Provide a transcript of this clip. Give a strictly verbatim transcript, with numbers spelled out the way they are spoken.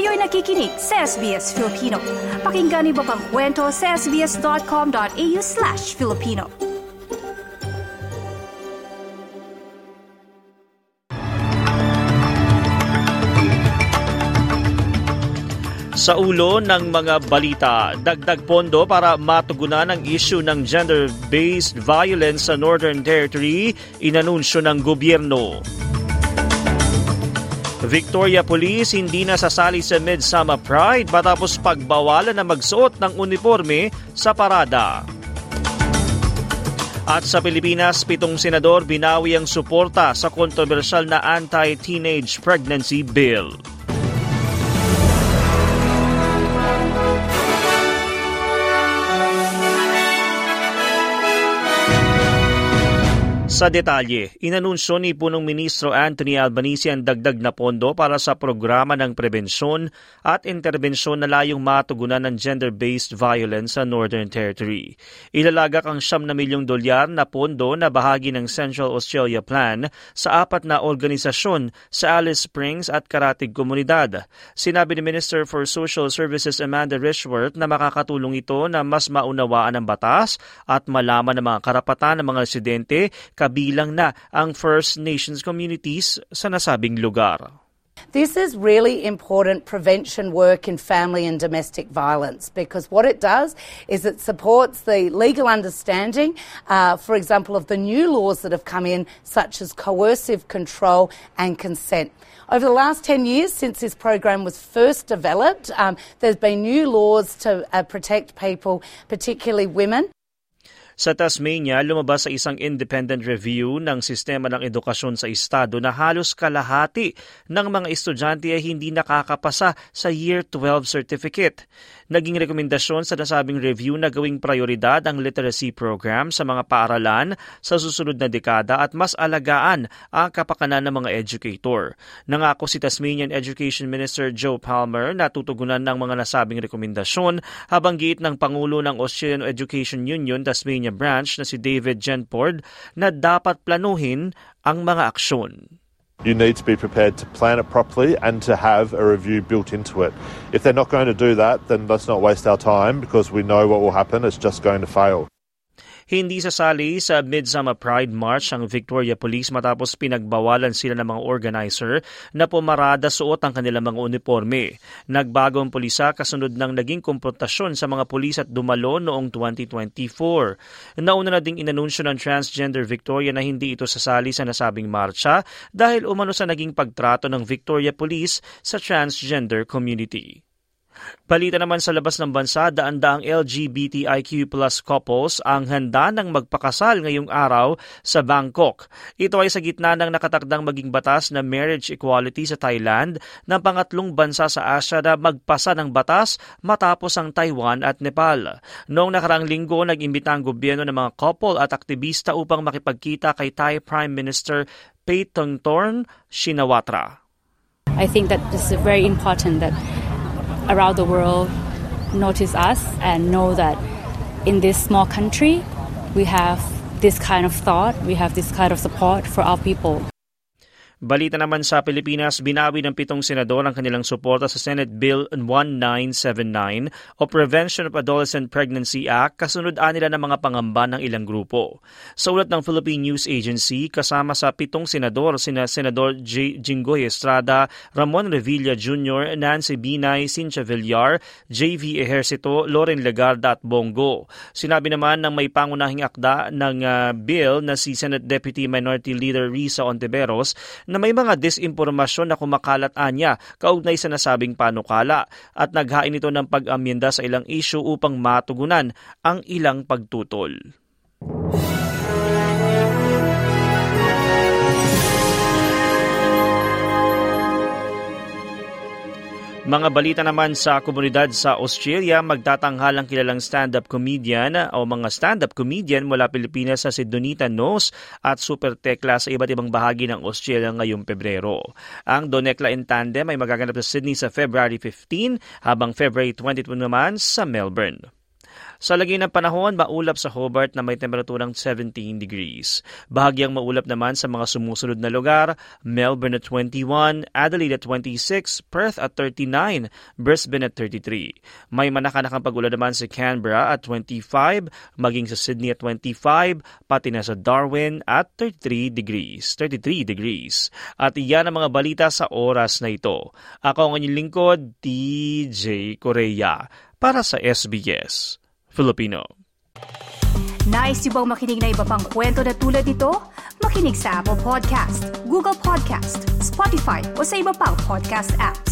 Kayo'y nakikinig sa S B S Filipino. Pakinggan niyo pa ang kwento sa sbs.com.au slash Filipino. Sa ulo ng mga balita, dagdag pondo para matugunan ang issue ng gender-based violence sa Northern Territory, inanunsyo ng gobyerno. Victoria Police hindi na sasali sa Midsummer Pride matapos pagbawalan na magsuot ng uniforme sa parada. At sa Pilipinas, pitong senador binawi ang suporta sa kontrobersyal na anti-teenage pregnancy bill. Sa detalye, inanunsyo ni Punong Ministro Anthony Albanese ang dagdag na pondo para sa programa ng prebensyon at interbensyon na layong matugunan ng gender-based violence sa Northern Territory. Ilalagak ang siyam na milyong dolyar na pondo na bahagi ng Central Australia Plan sa apat na organisasyon sa Alice Springs at Karatig Komunidad. Sinabi ni Minister for Social Services Amanda Richworth na makakatulong ito na mas maunawaan ang batas at malaman ang mga karapatan ng mga residente kabilang na ang First Nations communities sa nasabing lugar. This is really important prevention work in family and domestic violence because what it does is it supports the legal understanding, uh, for example, of the new laws that have come in, such as coercive control and consent. Over the last ten years since this program was first developed, um, there's been new laws to uh, protect people, particularly women. Sa Tasmania, lumabas sa isang independent review ng sistema ng edukasyon sa estado na halos kalahati ng mga estudyante ay hindi nakakapasa sa Year twelve certificate. Naging rekomendasyon sa nasabing review na gawing prioridad ang literacy program sa mga paaralan sa susunod na dekada at mas alagaan ang kapakanan ng mga educator. Nangako si Tasmanian Education Minister Joe Palmer na tutugunan ng mga nasabing rekomendasyon habang giit ng Pangulo ng Australian Education Union Tasmania branch na si David Genford na dapat planuhin ang mga aksyon. You need to be prepared to plan it properly and to have a review built into it. If they're not going to do that, then let's not waste our time because we know what will happen. It's just going to fail. Hindi sasali sa Midsummer Pride March ang Victoria Police matapos pinagbawalan sila ng mga organizer na pumarada suot ang kanilang mga uniforme. Nagbago ang pulisa kasunod ng naging komprontasyon sa mga pulis at dumalo noong twenty twenty-four. Nauna na ding inanunsyo ng Transgender Victoria na hindi ito sasali sa nasabing marcha dahil umano sa naging pagtrato ng Victoria Police sa transgender community. Balita naman sa labas ng bansa, daan-daang L G B T I Q plus couples ang handa ng magpakasal ngayong araw sa Bangkok. Ito ay sa gitna ng nakatakdang maging batas na marriage equality sa Thailand ng pangatlong bansa sa Asia na magpasa ng batas matapos ang Taiwan at Nepal. Noong nakaraang linggo, nag-imbita ang gobyerno ng mga couple at aktivista upang makipagkita kay Thai Prime Minister Paetongtarn Shinawatra. I think that this is very important that around the world notice us and know that in this small country we have this kind of thought, we have this kind of support for our people. Balita naman sa Pilipinas, binawi ng pitong senador ang kanilang suporta sa Senate Bill nineteen seventy-nine o Prevention of Adolescent Pregnancy Act kasunod nila ng mga pangamba ng ilang grupo. Sa ulat ng Philippine News Agency, kasama sa pitong senador sina Senador J. Jinggoy Estrada, Ramon Revilla Junior, Nancy Binay, Cynthia Villar, J V Ejercito, Loren Legarda at Bongo. Sinabi naman ng may pangunahing akda ng uh, bill na si Senate Deputy Minority Leader Risa Ontiveros na may mga disinformasyon na kumakalat anya kaugnay sa nasabing panukala at naghain ito ng pag-amyenda sa ilang issue upang matugunan ang ilang pagtutol. Mga balita naman sa komunidad sa Australia, magtatanghal ang kilalang stand-up comedian o mga stand-up comedian mula Pilipinas sa si Donita Nos at Super Tekla sa iba't ibang bahagi ng Australia ngayong Pebrero. Ang Donekla in Tandem ay magaganap sa Sydney sa February fifteenth habang February twenty-two naman sa Melbourne. Sa lagi ng panahon, maulap sa Hobart na may temperaturang seventeen degrees. Bahagyang maulap naman sa mga sumusunod na lugar, Melbourne at twenty-one, Adelaide at twenty-six, Perth at thirty-nine, Brisbane at thirty-three. May manakanakang pag-ulan naman sa Canberra at twenty-five, maging sa Sydney at twenty-five, pati na sa Darwin at thirty-three degrees. thirty-three degrees. At iyan ang mga balita sa oras na ito. Ako ang inyong lingkod, D J Correa, para sa S B S Filipino. Nice yung bang makinig na iba pang kwento na tulad ito? Makinig sa Apple Podcast, Google Podcast, Spotify o sa iba pang podcast apps.